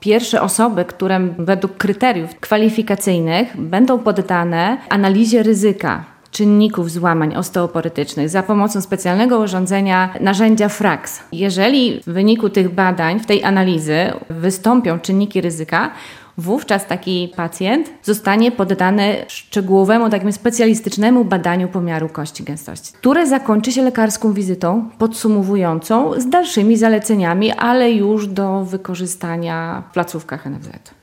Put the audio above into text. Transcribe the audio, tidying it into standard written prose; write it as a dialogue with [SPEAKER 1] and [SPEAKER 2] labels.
[SPEAKER 1] pierwsze osoby, które według kryteriów kwalifikacyjnych będą poddane analizie ryzyka czynników złamań osteoporycznych za pomocą specjalnego narzędzia FRAX. Jeżeli w wyniku tych badań, w tej analizy wystąpią czynniki ryzyka, wówczas taki pacjent zostanie poddany szczegółowemu, takiemu specjalistycznemu badaniu pomiaru kości gęstości, które zakończy się lekarską wizytą podsumowującą z dalszymi zaleceniami, ale już do wykorzystania w placówkach NFZ.